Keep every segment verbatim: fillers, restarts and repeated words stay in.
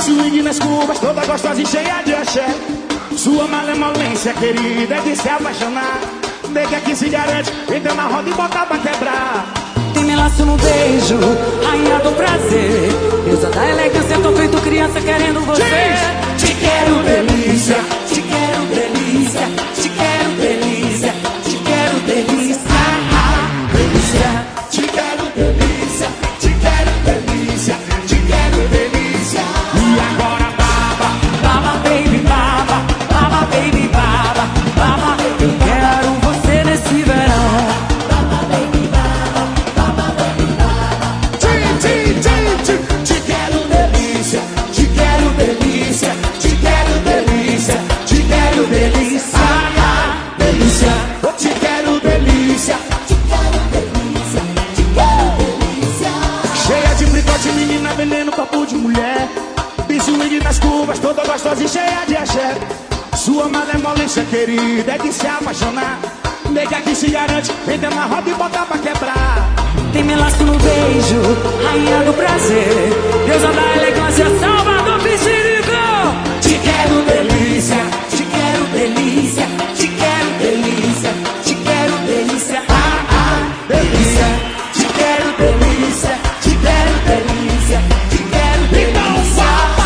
swing nas curvas, toda gostosa e cheia de axé. Sua malemolência, querida, é de se apaixonar. Nega que se garante, entra na roda e bota pra quebrar. Tem me laço no beijo, rainha do prazer. Deusa da elegância, tô feito criança querendo você. Diz. Te quero delícia, te quero delícia, te quero delícia, te quero delícia. delícia. Te quero delícia, te quero delícia, te quero delícia. E agora baba, baba baby baba, baba baby baba, baba. Eu quero você nesse verão. Baba baby baba, baba baby baba. Te, te, te, te, te quero delícia, te quero delícia, te quero delícia, te quero delícia. Delícia, te quero delícia, te quero delícia, te quero delícia. Cheia de fricote, menina, veneno, papo de mulher. E swing nas curvas, toda gostosa e cheia de axé. Sua malemolência, querida, é de se apaixonar. Nega que se garante, entra na roda e bota pra quebrar. Tem me laço no beijo, rainha do prazer. Deusa da elegância, Salvador Piscirico. Te quero delícia, te quero delícia, te quero delícia, te quero delícia. Ah, ah, delícia. te quero delícia, te quero delícia, te quero delícia.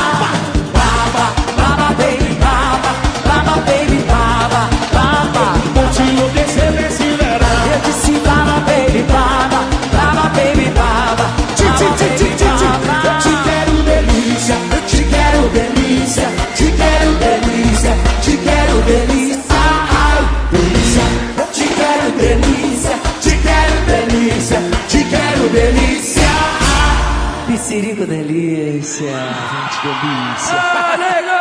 Baba, baba, baby, baba, baba, baby, baba, baba. Vou te enlouquecer nesse verão. Eu disse baba, baby, baba, baba, baby, baba. Te, te, te, te, te, te, te quero delícia, te quero delícia, te quero delícia, te quero delícia. Ai, delícia, te quero delícia, te quero delícia, te quero delícia. Piscirico delícia, gente delícia. Ah,